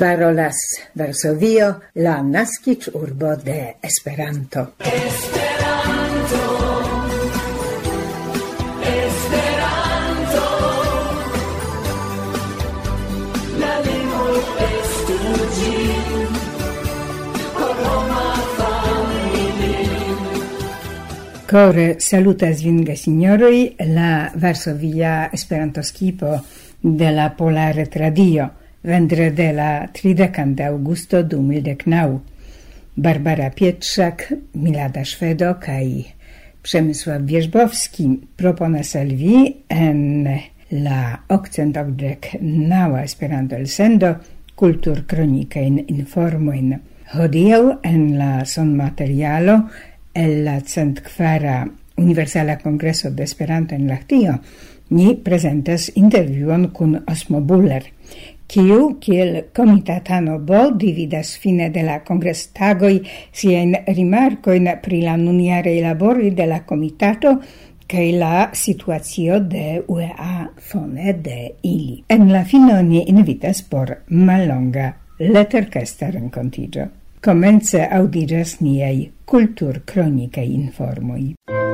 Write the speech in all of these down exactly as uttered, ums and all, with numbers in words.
Parolas Varsovio, la naskiĝurbo de Esperanto. Esperanto, Esperanto, la lingvo estu ĝi, por homa familio. Kore salutas vin gesignoroj, la Varsovia Esperanto-skipo de la Pola Retradio. Vendrede la tridekan de Augusto du mil deknaŭ. Barbara Pietrzak, Milada Szwedo kaj Przemysław Wierzbowski proponas al vi en la okcent okdeknaŭa Esperanto elsendo kulturkronikajn informojn. Hodiaŭ en la sonmaterialo el la centkvara Universala Kongreso de Esperanto en Lahtio ni prezentas intervjuon kun Osmo Buller, kiu kiel komitatano bo dividas fine de la kongrestagoj siajn rimarkojn pri la nunjaraj laboroj de la komitato kaj la situacio de U E A fone de ili. En la fino ni invitas por mallonga leterkesta renkontiĝo. Komence aŭdiĝas niaj kulturkronikaj informoj.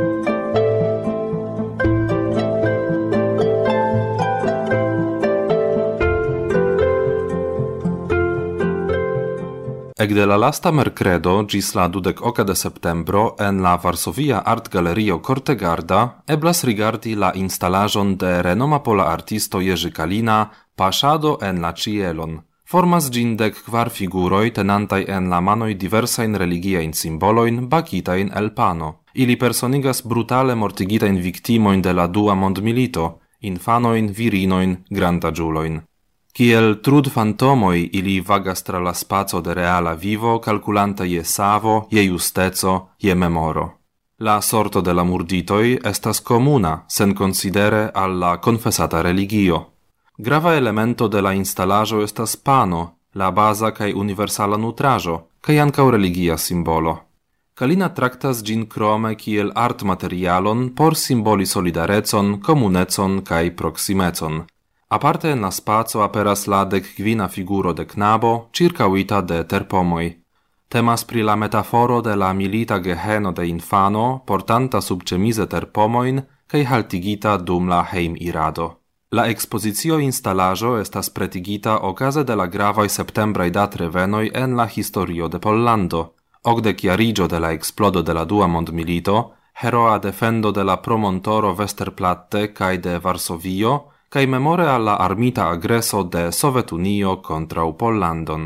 Ekde la lasta mercredo gis la dudek oka de septembro en la Varsovia Art Galerio Kortegarda eblas rigardi la instalaĵon de renoma pola artisto Jerzy Kalina Paŝado en la ĉielon. Formas ĝin dek kvar figuroj tenantaj en la manoj diversajn religiajn simbolojn bakitajn el pano. Ili personigas brutale mortigitajn viktimojn de la dua mondmilito, infanojn, virinojn, grandaĝulojn. Kiel trud fantomoj ili vagas tra la spaco de reala vivo, kalkulanta je savo, je justeco, je memoro. La sorto de la murditoj estas komuna, sen konsidere al la konfesata religio. Grava elemento de la instalaĵo estas pano, la baza kaj universala nutraĵo, kaj ankaŭ religia simbolo. Kalina traktas ĝin krome kiel artmaterialon por simboli solidarecon, komunecon kaj proksimecon. Aparte en la spaco aperas la dekkvina figuro de knabo, ĉirkaŭita de terpomoj. Temas pri la metaforo de la milita geheno de infano, portanta subĉemize terpomojn kaj haltigita dum la hejmirado. La ekspozicio instalaĵo estas pretigita okaze de la gravaj septembraj datrevenoj en la historio de Pollando. Okdekjariĝo de la eksplodo de la dua mondmilito, heroa defendo de la promontoro Westerplatte kaj de Varsovio, kaj memore alla armita agreso de Sovetunio kontraŭ Pollandon.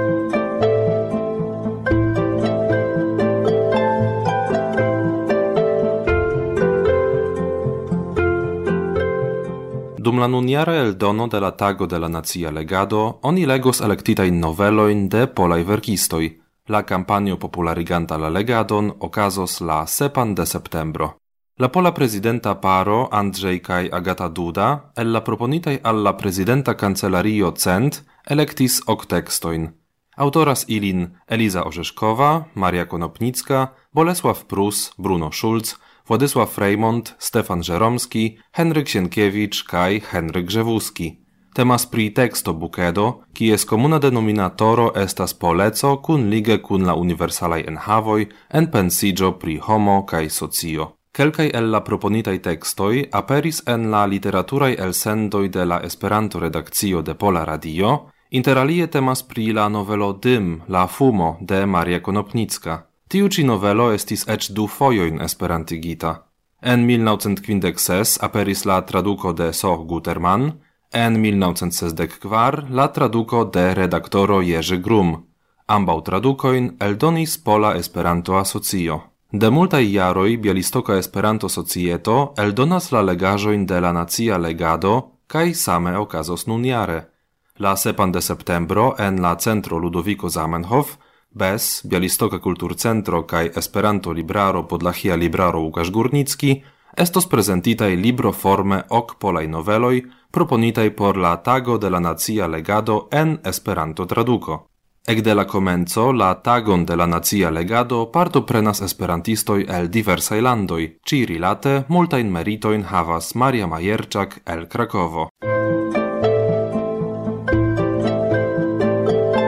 Dum la nunjara eldono de la Tago de la Nacia Legado, oni legos elektitajn novelojn de polaj verkistoj. La kampanjo populariganta la legadon okazos la sepan de septembro. La pola prezidenta paro Andrzej kaj Agata Duda el la proponitaj al la prezidenta kancelario Cent elektis ok tekstojn. Autoras ilin Eliza Orzeszkowa, Maria Konopnicka, Bolesław Prus, Bruno Schulz, Władysław Frejmont, Stefan Żeromski, Henryk Sienkiewicz kaj Henryk Grzewuski. Temas pri teksto bukedo, kies komuna denominatoro estas poleco kun lige kun la universalaj enhavoj en pensiĝo pri homo kaj socio. Kelkaj el la proponitaj tekstoj aperis en la literaturaj elsendoj de la Esperanto-redakcio de Pola Radio, interalie temas pri la novelo Dym, la fumo de Maria Konopnicka. Tiu ĉi novelo estis eĉ du fojojn esperantigita. En mil naŭcent kvindek ses aperis la traduko de Soh Gutermann, en mil naŭcent sesdek kvar la traduko de redaktoro Jerzy Grum. Ambaŭ tradukojn eldonis Pola Esperanto-Asocio. De multaj jaroj Bialistoka Esperanto-Societo eldonas la legaĵojn de la Nacia Legado kaj same okazos nunjare. La sepan de septembro en la centro Ludoviko Zamenhof, B E S, Bialistoka Kulturcentro kaj Esperanto-libraro Podlachia Libraro Łukasz Górnicki estos prezentitaj libroforme ok polaj noveloj proponitaj por la Tago de la Nacia Legado en Esperanto-traduko. Ekde la komenco la Tagon de la Nacia Legado partoprenas esperantistoj el diversaj landoj. Ĉi-rilate multajn meritojn havas Maria Majerczak el Krakovo.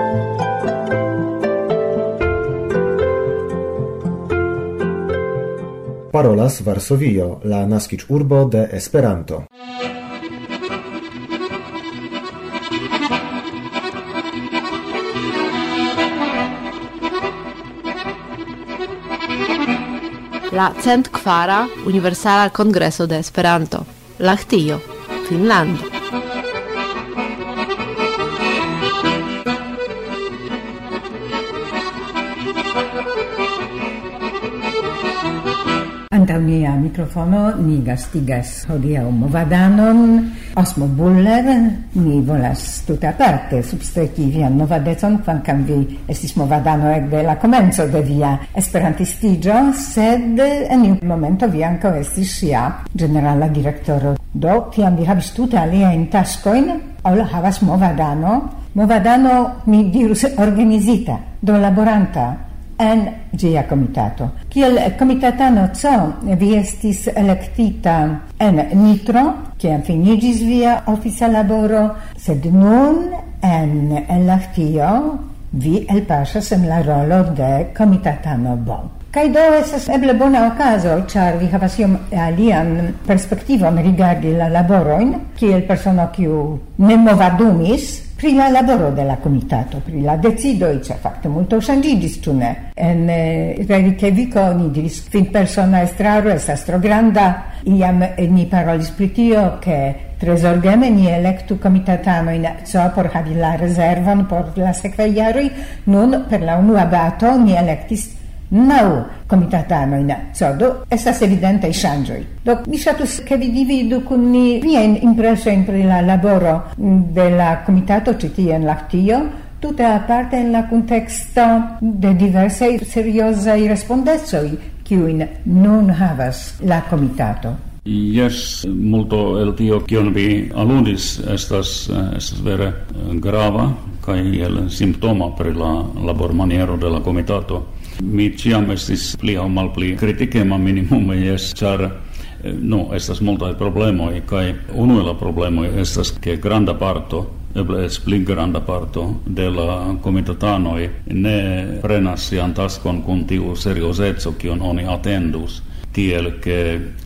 parolas Varsovio, la naskiĝurbo de Esperanto. La centkvara Universala Kongreso de Esperanto, Lahtio, Finnlando. Antaŭ nia mikrofono ni gastigas hodiaŭ movadanon Osmo Buller. Mi volas tute aparte substreki vian movadecon, kvankam vi estis movadano ekde la komenco de via esperantistiĝo, sed en iu momento vi ankaŭ estis ŝia ĝenerala direktoro. Do, tiam vi havis tute aliajn taskojn, ol havas movadano. Movadano, mi dirus, organizita, do laboranta en ĝia komitato. Kiel komitatano C, vi estis elektita en Nitro, kiam finiĝis via ofica laboro, sed nun en Lahtio vi elpaŝas en la rolo de komitatano B. Kaj do estas eble bona okazo, ĉar vi havas iom alian perspektivon rigardi la laborojn, kiel persono kiu ne movadumis pri la laboro de la comitato, pri la decidoi, ĉar fakte multo ŝanĝiĝis, ĉu ne? En eh, Reykjaviko ni diris kvin persona estraro estas tro granda, iam ni parolis pri tio, ke tre zorgeme ni elektu komitatanojn co por havi la rezervon por la sekvaj jaroj. Nun per la unua bato ni elektis naŭ komitatanojn, co do estas evidentaj ŝanĝoj. Do mi ŝatus ke vi dividu kun ni viajn impresojn pri la laboro de la komitato ĉi tie en Lahtio, tute aparte en la kunteksto de diversaj seriozaj respondecoj kiujn nun havas la komitato. Yes, multo el tio kion vi aludis estas, estas vere grava kaj el simptoma pri la labormaniero de la komitato. Mi ciam estis pli aŭ malpli kritikema minimume, jes, ĉar no, estas multaj problemoj, kaj unu el la problemoj estas ke granda parto, eble eĉ pli granda parto de la komitatanoj ne prenas sian taskon kun tiu seriozeco kion oni atendus, tiel ke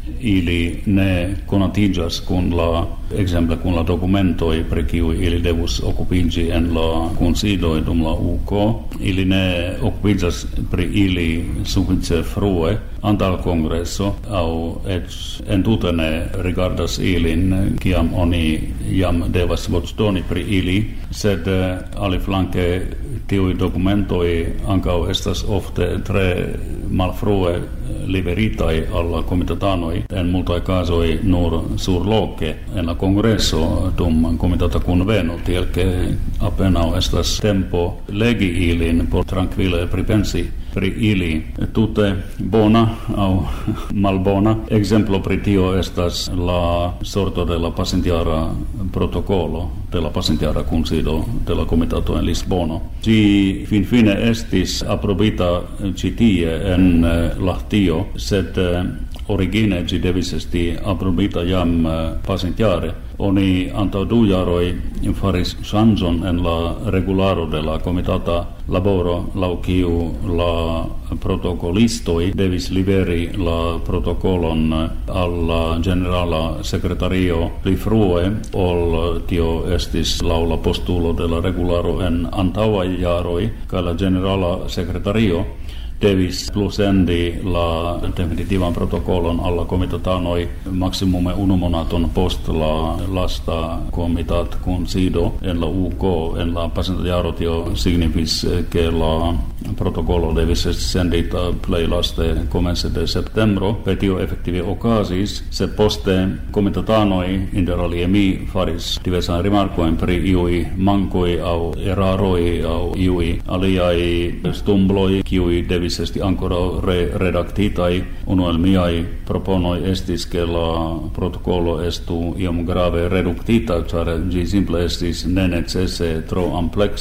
ili ne konatiĝas kun la ekzemple kun la dokumentoj pri kiuj ili devus okupiĝi en la kunsidoj dum la U K. Ili ne okupiĝas pri ili sufiĉe frue antaŭ kongreso aŭ eĉ entute ne rigardas ilin kiam oni jam devas voĉdoni pri ili, sed aliflanke tiuj dokumentoj ankaŭ estas ofte tre malfrue liveritaj al la komitatanoj, en multaj kazoj nur surloke en la kongreso dum komitata kunveno, tiel ke apenaŭ estas tempo legi ilin por trankvile pripensi pri ili. Tute bona aŭ malbona ekzemplo pri tio estas la sorto de la pasintjara protokolo de la pasintjara kunsido de la komitato en Lisbono. Ĝi finfine estis aprobita ĉi tie en Lahtio, sed origine ĝi devis esti aprobita jam pasintjare. Oni antaŭ du jaroj faris ŝanĝon en la regularo de la komitata laboro, laŭ kiu la protokolistoj devis liveri la protokolon al la ĝenerala sekretario pli frue, ol tio estis laŭ la postulo de la regularo en antaŭaj jaroj, kaj la ĝenerala sekretario devis plusendi la definitivan protokolon alla komitatanoj maksimume unu monaton post la lasta komitat kunsido en la U K. En la pasinta jaro tio signifis ke la protokolo devis esti sendita plej laste komence de septembro, kaj tio efektive okazis, sed poste komitatanoj inter alie mi faris diversajn rimarkojn pri iuj mankoj aŭ eraroj aŭ iuj aliaj stumbloj kiuj devis esti ancora re redaktitaj. Unu el miaj proponoj estis ke la protokolo estu iom grave reduktita, ĉar ĝi simple estis nenecese tro ampleksa.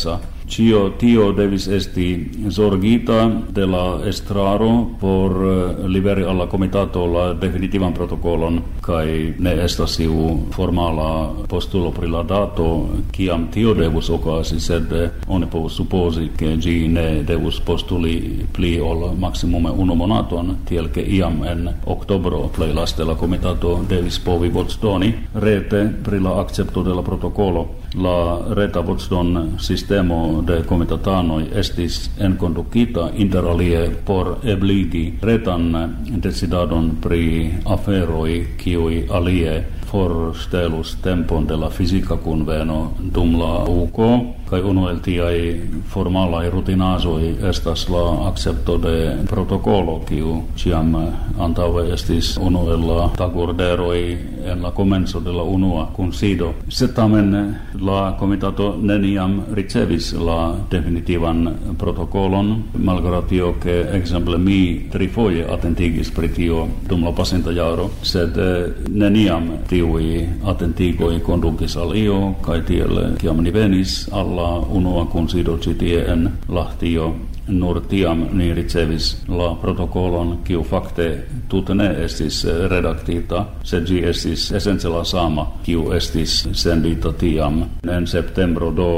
Cio tio devis esti zorgita de la estraro por liveri alla comitato la definitivan protokolon kai ne estas iu formala postulo pri la dato kiam tio devus okasi, sed oni povus supozi ke gi ne devus postuli pli ol maximume unu monaton, tiel ke iam en oktobro plej laste la comitato devis povi voĉdoni rete pri la akcepto de la protokolo. La reta voĉdon sistemo de komitatanoj estis enkondukita inter alie por ebligi retan decidadon pri aferoj kiuj alie forstelus tempon de la fizika kunveno dum la U K, kaj unu el tiaj formalaj rutinazoj estas la akcepto de protokolo, kiu ĉiam antaŭe estis unu el la tagorderoj en la komenco de la unua kunsido. Sed tamen la komitato neniam ricevis la definitivan protokolon, malgrado tio ke ekzemple mi trifoje atentigis pri tio dum la pasinta jaro, sed neniam tiuj atentigoj kondukis al io, kaj tiel kiam ni venis al la unua kunsido ĉi tie en Lahtio, nur tiam ni ricevis la protokolon, kiu fakte tute ne estis redaktita, sed ĝi estis esence la sama, kiu estis sendita tiam. En septembro do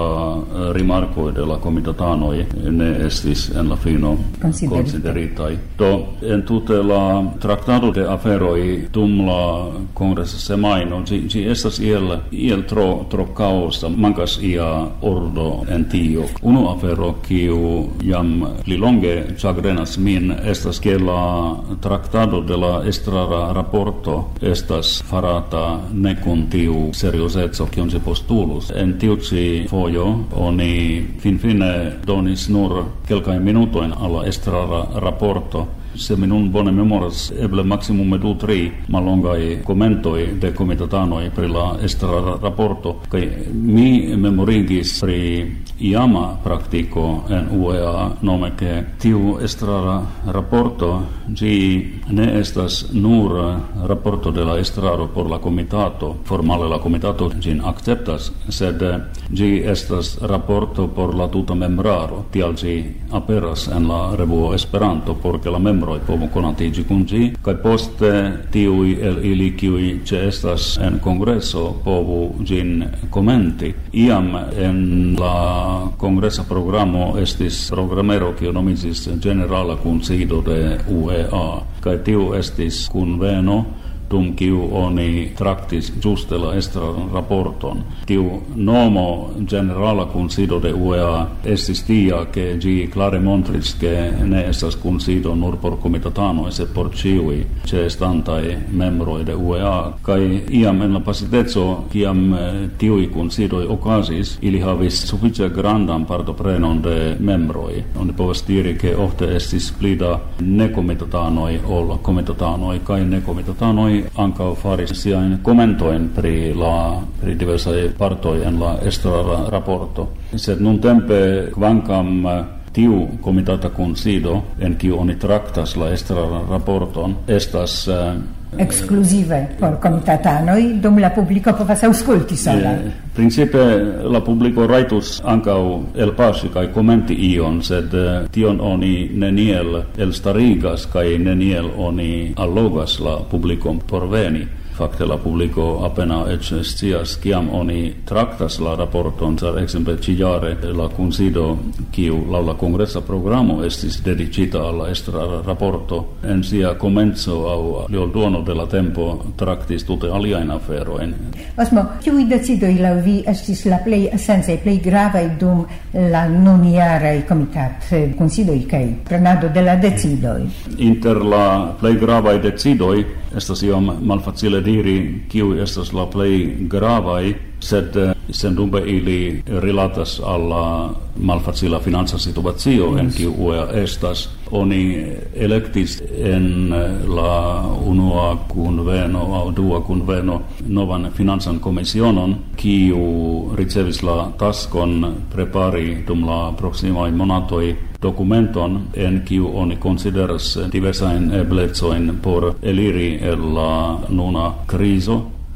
la rimarkoj de la komitatanoj ne estis en la fino konsideritaj. Do entute la traktado de aferoj dum la kongresa semajno ĝi, ĝi estas iel, iel tro, tro kaosa, mankas ia ordo en tio. Unu afero kiu jam pli longe ĉagrenas min estas ke la traktado de la estrara raporto estas farata ne kun tiu seriozeco kiun ĝi postulus. En tiu ĉi fojo oni finfine donis nur kelkajn minutojn al la estrara raporto. Se mi nun bone memoras, eble maximume du tri mallongaj komentoj de komitatanoj pri la estrara raporto, kaj mi memorigis pri iama praktiko en U E A, nome ke tiu estrara raporto ĝi ne estas nur raporto de la estraro por la komitato, formale la komitato ĝin akceptas, sed ĝi estas raporto por la tuta membraro, tial ĝi aperas en la revuo Esperanto por ke la membroj povu konatiĝi kun ĝi, kaj poste tiuj el ili kiuj ĉeestas en kongreso povu ĝin komenti. Iam en la kongresa programo estis programero kiu nomiĝis Ĝenerala Kunsido de U E A, kaj tiu estis kunveno dum kiu oni traktis ĝuste la estraran raporton. Tiu nomo Ĝenerala Kunsido de U E A estis tia, ke ĝi klare montris ke ne estas kunsido nur por komitatanoj, sed por ĉiuj ĉeestantaj membroj de U E A. Kaj iam en la pasinteco, kiam tiuj kunsidoj okazis, ili havis sufiĉe grandan partoprenon de membroj. Oni povas diri, ke ofte estis pli da nekomitatanoj ol komitatanoj, kaj nekomitatanoj ankaŭ faris siajn komentojn pri la pri diversaj partoj en la estrara raporto. Sed nuntempe, kvankam tiu komitata kunsido en kiu oni traktas la estrara raporton estas ekskluzive por komitatanoj, dum la publiko povas aŭskulti sola. Eh, principe la publiko rajtus ankaŭ elpaŝi kaj komenti ion, sed tion oni neniel elstarigas kaj neniel oni allogas la publikon por veni. Fakte la publiko apena eĉ scias kiam oni traktas la raporton, ĉar ekzemple ĉijare la kunsido kiu laŭ la kongresa programo estis dediĉita al la estrara raporto en sia komenco aŭ duono de la tempo traktis tute aliajn aferojn. Osmo, kiuj decidoj laŭ vi estis la plej esencaj, plej gravaj dum la nunjaraj komitat-kunsidoj kaj prenado de la decidoj? Inter la plej gravaj decidoj estas iom malfacile diri kiuj estas la plej gravaj, sed sendube ili rilatas al la malfacila financa situacio en kiu U E A estas. Oni elektis en la unua kunveno aŭ dua kunveno novan financan komisionon, kiu ricevis la taskon prepari dum la proksimaj monatoj dokumenton en kiu oni konsideras diversajn eblecojn por eliri el la nuna krizo.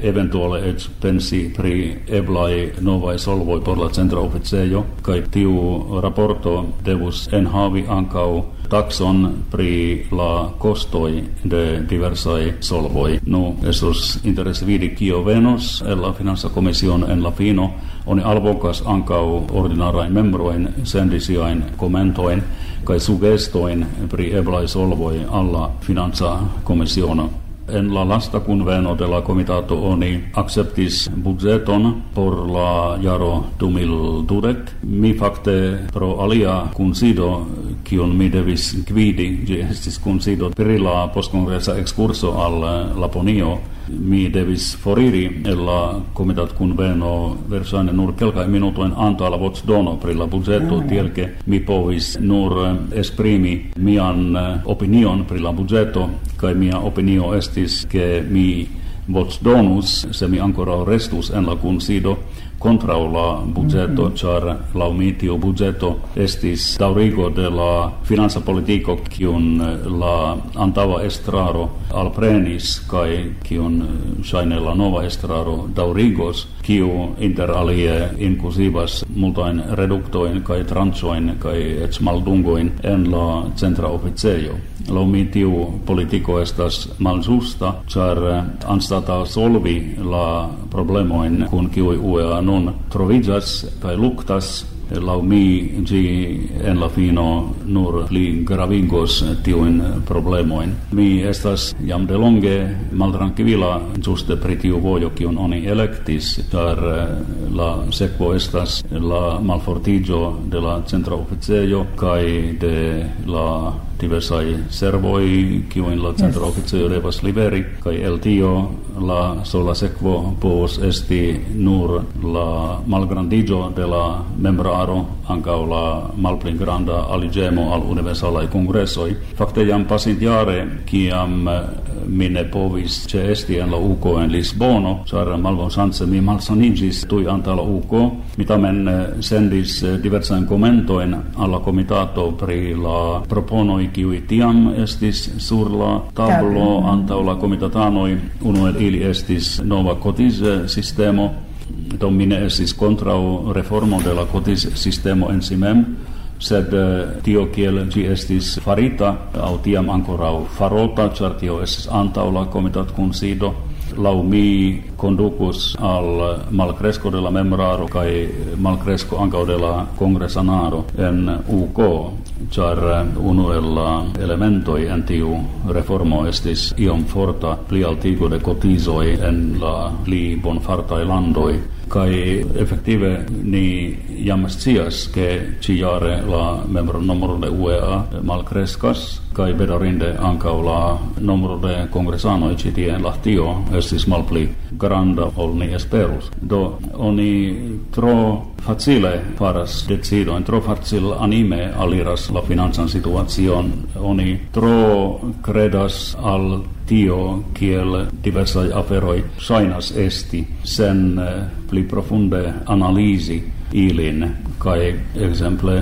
eventuale et pensi pri eblai novae solvoi por la centra officejo, kai tiu raporto devus enhavi ancau taxon pri la costoi de diversae solvoi. Nu, esos interesse vidi kio venos el la finanza commission en la fino, oni alvocas ancau ordinarain membroin sendisiain commentoin kai sugestoin pri eblai solvoi alla finanza commissiono. En la lasta conveno de la comitato oni acceptis budgeton por la jaro du mil dudek. Mi fakte pro alia kunsido, kiun mi devis gvidi, gi estis kunsido pri la postkongresa excurso al Laponio, mi devis foriri el la comitat conveno versaine nur kelkai minutoin antaa la voĉdono pri la budgeto, mm. tiel ke mi povis nur esprimi mian opinion pri la budgeto, kaj mia opinio estis ke mi voĉdonus, se mi ancora restus en la kunsido, contra la budgeto, mm-hmm. char lau mi tiu budgeto estis daŭrigo de la financa politiko, kiun la antava estraro alprenis, kaj kiun ŝajne la nova estraro daŭrigos, kiu inter alie inkluzivas multajn reduktojn kaj tranĉojn kaj eĉ maldungojn en la centra oficejo. Lau mi tiu politiko estas malĝusta, char anstataŭ solvi la problemojn kun kiuj U E A nun troviĝas kaj luktas, lau mi gi en la fino nur pli gravigos tiujn problemojn. Mi estas jam de longe maltrankvila ĝuste pri tiu vojo kiun oni elektis, ĉar la sekvo estas la malfortiĝo de la centra oficejo kaj de la diversaj servoj kiujn la centra oficejo devas liveri, kaj el tio la sola sekvo povos esti nur la malgrandiĝo de la membraro, ankaŭ la malpli granda aliĝemo al universalaj kongresoj. Fakte jam pasintjare, kiam mi ne povis ĉeesti en la U K en Lisbono, ĉar malbonŝance mi malsaniĝis tuj antaŭ la U K, mi tamen sendis diversajn komentojn al la komitato pri la proponoj kiuj tiam estis sur la tablo antaŭ la komitatanoj. Unu el ili estis nova kotiz-sistemo, do mi ne estis kontraŭ reformo de la kotiz-sistemo en si mem, sed tio kiel ĝi estis farita, aŭ tiam ankoraŭ farota, ĉar tio estis antaŭ la komitatkunsido, lau mi conducus al malcresco de la membraro kai malcresco ankaŭ de la kongresanaro en U K, ĉar unu el la elementoj en tiu reformo estis iom forta plialtigo de kotizoj en la pli bonfartaj landoj. Kai efektive ni jam scias ke ĉiujare la membronumero de U E A malkreskas, kai bedarinde ankaŭ la numero de kongresanoj ĉi tie en Lahtio estis malpli granda ol ni esperus. Do oni tro facile faras decidojn, tro facile anime aliras la financan situacion, oni tro kredas al tio kiel diversaj aferoj ŝajnas esti, sen pli profunde analisi ilin, kaj ekzemple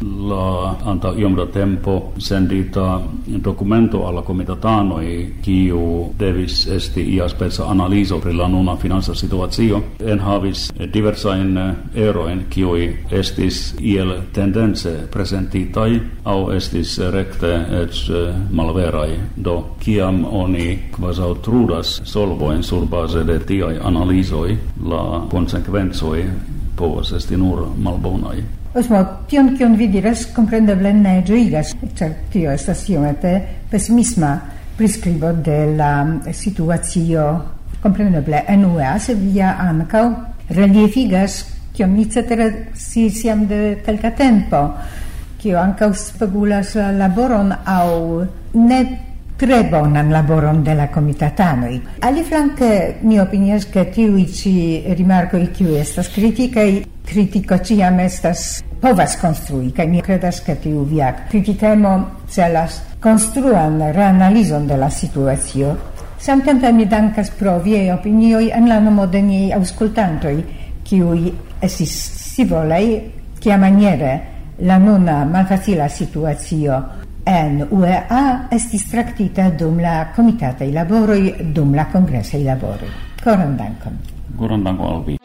la anta iom da tempo sendita documento alla comitatanoj, kiu devis esti ia speca analizo pri la nuna financa situacio, enhavis diversajn erojn, kiuj estis iel tendence presentitaj aŭ estis rekte eĉ malveraj. Do kiam oni kvazaŭ trudas solvojn surbaze de tiaj analizoj, la konsekvencoj povas esti nur malbonaj. Osmo, tion kion vi diras kompreneble ne ĝojigas, ĉar tio estas iomete pesimisma priskribo de la situacio kompreneble en U E A, sed vi ankaŭ reliefigas kion mi cetere sciis jam de kelka tempo, kio ankaŭ spegulas la laboron aŭ ne tre bonan laboron de la komitatanoj. Aliflanke mi opinias ke tiuj ĉi rimarkoj kiuj estas kritikaj, kritiko ĉiam estas povas konstrui, kaj mi kredas ke tiu via kritikemo celas konstruan reanalizon de la situacio. Samtempe mi dankas pro viaj opinioj en la nomo de niaj aŭskultantoj, kiuj estis scivolaj kiamaniere la nuna malfacila situacio en U E A estis traktita dum la komitataj laboroj, dum la kongresaj laboroj. Koran dankon. Koran dankon al vi.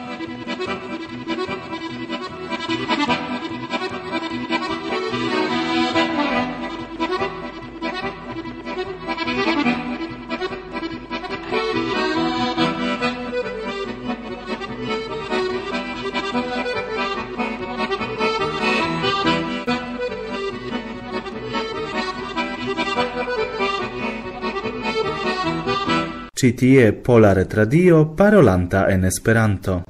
Ci tie Pola Retradio parolanta en Esperanto.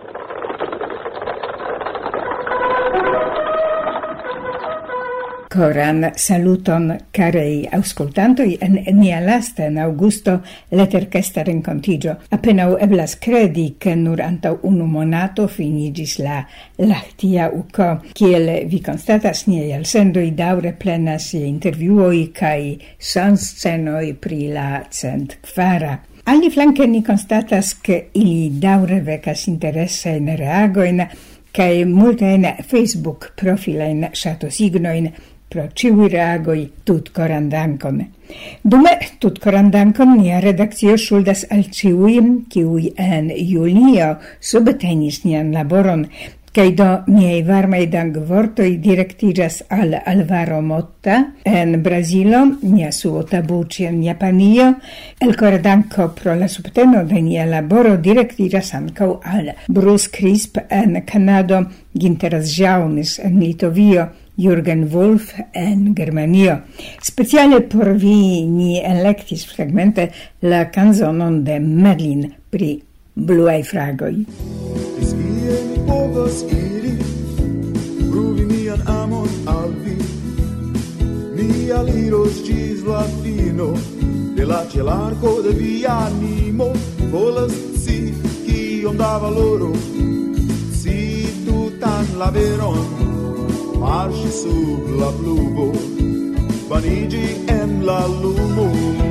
Koran saluton carei auscultantoi en nia lasta en augusto letterkesta rencontigio. Apenau eblas credi che nur antau unu monato finigis la lachtia uco. Kiel vi constatas, niei elsendoi daure plenas interviuoi kai sanscenoi pri la cent kvara. Alli flanque ni constatas che ili daure vecas interesse in reagoin kai multen Facebook profilein shatosignoin pro ciui reagoi tut koran dankon. Dume tut koran dankon nia redakcio ŝuldas al ciui, kiui en julio subtenis nian laboron, kaj do niaj varmaj dankvortoj direktiĝas al Alvaro Motta en Brazilo, nia Suo Tabucci en Japanio, el kora danko pro la subteno de nia laboro direktiĝas ankaŭ al Bruce Crisp en Kanado, Ginteras Jaunis en Litovio, Jürgen Wolf en Germanio. Speciale por vi ni electis fragmente la canzonon de Merlin pri bluaj fragoj. Kie mi povas iri, pruvi mian amon al vi. Mi aliros ĝis la fino de la ĉelarko de via animo. Volas scii kiom da valoro, scii tutan la veron. Marci sub la pluvo, vanigi en la lumo.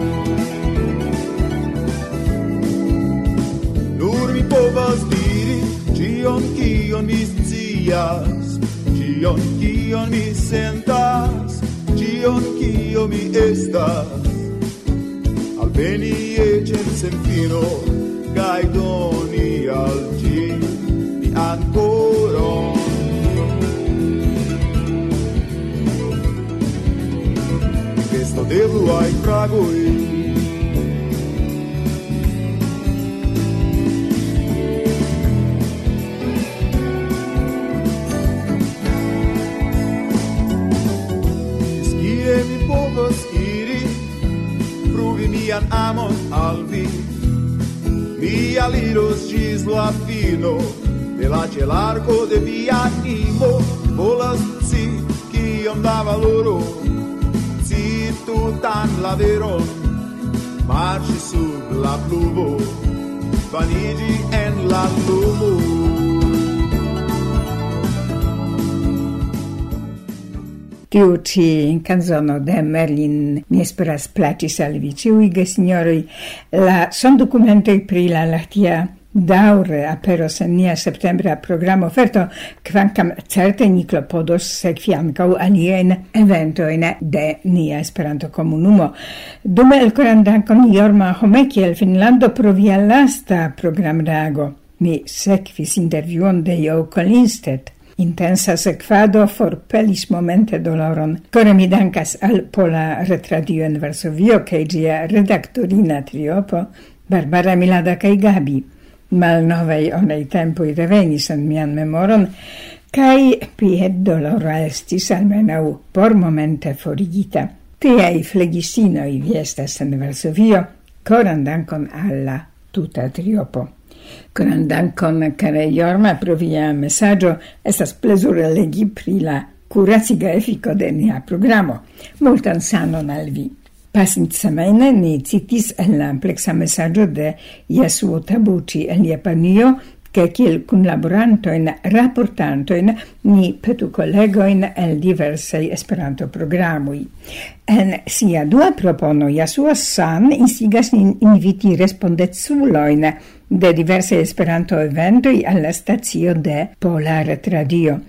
Nur mi povas diri cion kion mi scias, cion kion mi sentas, cion kio mi estas. Alveni ec en sen fino, kaj doni al ci mian koron. Festo de bluaj fragoj. Kie mi povas iri, pruvi mian amon al vi. Mi aliros ĝis la fino de la ĉelarko de via animo. Volas scii kiom da valoro, tutan la veron, marci sub la pluvo, vanigi en la lumo. Tiu ci canzono de Merlin mi esperas placis al vi ciui gesignoroi. La son documentoi pri la lachtia daure aperos en nia septembra programo offerto, kvankam certe ni klopodos sekvi ankaŭ alien eventoin de nia Esperanto komunumo. Dume elkoran dankon Jorma Homeki el Finnlando pro via lasta programreago. Mi sekvis intervjuon de Jo Kolinstedt. Intensa sekvado forpelis momente doloron. Kore mi dankas al Pola Retradio en Varsovio kaj ĝia redaktorina triopo Barbara Milada kaj Gabi. Malnovei onei tempoi revenis en mian memoron, cae pied dolora estis almenau por momente forigita. Tiei flegistinoi vi estas en Varsovio, coran dankon alla tuta triopo. Coran dankon, care Jorma, pro via messaggio, estas plesure legi pri la curaciga effico de nia programo. Multan sanon al vi. Passint semene ni citis en la amplexa messaggio de Yasuo Tabucci en Japanio, che kiel kunlaborantoin, raportantoin, ni petu collegoin el diversei Esperanto programui. En sia dua propono, Yasuo San instigas nin inviti respondezuloin de diversei Esperanto eventoi alla stazio de Pola Retradio.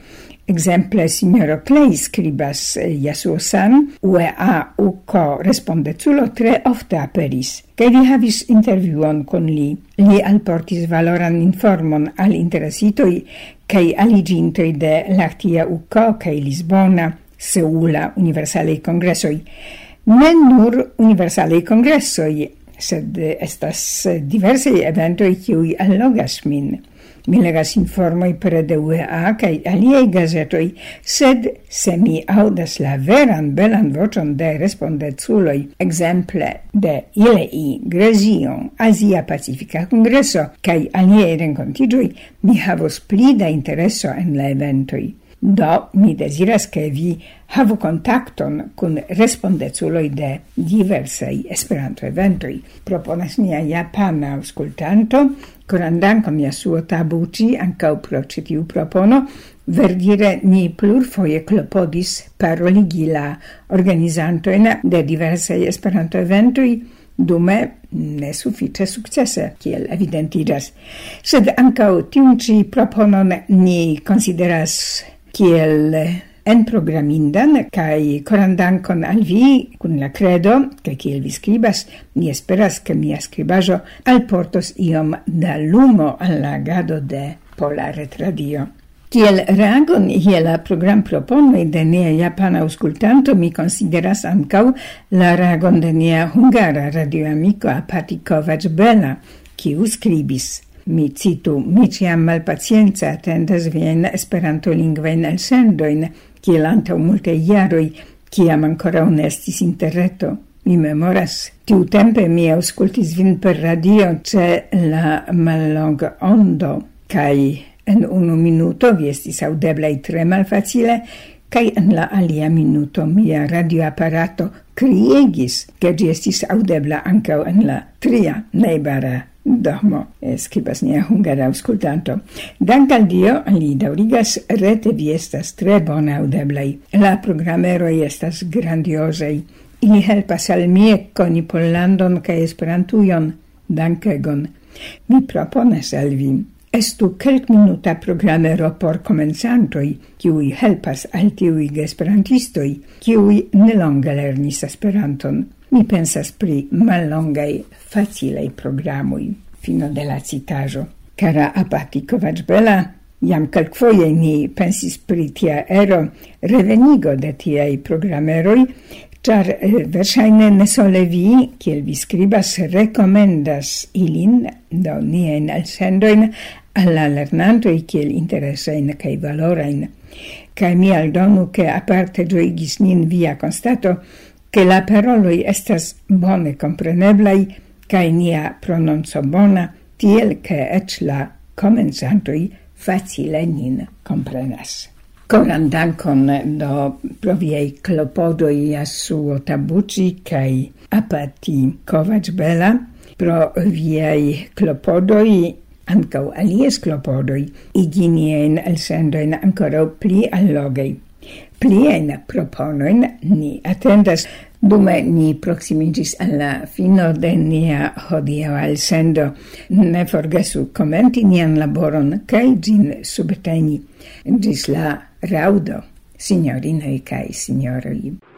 Exemple, signoro Clay scribas Yasuo San, U E A U C O respondeculo tre ofte aperis, che vi havis interviuon con li. Li alportis valoran informon al interesitoi cae aligintoi de Lachtia U C O cae Lisbona, Seula Universalei Congressoi. Ne nur Universalei Congressoi, sed estas diversei eventoi kiui allogas min. Mi legas informoi per de U E A cae aliei gazetoi, sed se mi audas la veran belan vocion de respondeculoi, exemple de I L I, Gresion, Asia Pacifica Congresso, cae aliei rencontigioi, mi havos pli da intereso en la eventoi. Do, mi desiras che vi havu contacton con respondeculoi de diversei Esperanto eventoi. Proponas nia japana auscultanto, coran dankon Yasuo Tabuchi, ancau pro citiu propono, verdire ni plurfoje clopodis paroligi la organizantoin de diversei Esperanto eventoi, dume ne suffice successe, kiel evidentigas. Sed ancau tiunci proponon ni consideras kiel en programindan, cae coran dankon al vi, cun la credo, che kiel vi scribas, mi esperas che mia scribajo alportos iom da lumo al agado de Pola Retradio. Kiel reagon je la program proponoi de nia japana auscultanto, mi consideras ancau la reagon de nia hungara radioamico Apati Kovacs-Bela, kiu scribis. Mi citu, mi ciam malpacienza attendas vien esperanto-lingvain elsendoin, kiel antau multe jaroi, kiam ancora unestis interreto. Mi memoras, tiu tempe mi auscultis vin per radio ce la mallonga ondo, kai en unu minuto vi estis audeblai tre malfacile, kai en la alia minuto mia radioapparato criegis, che gi estis audebla ancau en la tria neibara dormo, scribas nia hungara auscultanto. Dank al Dio, li daurigas, rete vi estas tre bone audeblai. La programeroi estas grandiosei. Ili helpas al mie coni Pollandon ca Esperantujon. Dankegon. Mi proponas al vi. Estu kelk minuta programero por comenzantoi, kiui helpas al tiui esperantistoi, kiui nelonge lernis Esperanton. Mi pensas pri mallongai, facilei programui. Fino de la citajo. Cara Apati Kovacs-Bela, jam kelkfoje mi pensis pri tia ero revenigo de tiai programeroi, char eh, versaine ne sole vi, kiel vi scribas, recomendas ilin, do nien elsendoin, alla lernantoi kiel interesein cae valorain. Cae mi aldonu che aparte gioigis nin via constato, che la paroloi estas bone compreneblai, cae nia prononzo bona, tiel che ec la comenzantoi facile nin comprenas. Coran dankon do pro viei clopodoi Yasuo Tabuchi cae Apati Kovacs-Bela, pro viei clopodoi ancau alies clopodoi, iginien elsendoin ancora pli allogei. Plien proponoin ni attendas, dume ni proximigis alla fino de nia hodio elsendo. Ne forgesu commenti nian laboron, cae gin subteni. Gis la raudo, signorinoi cae signoroi.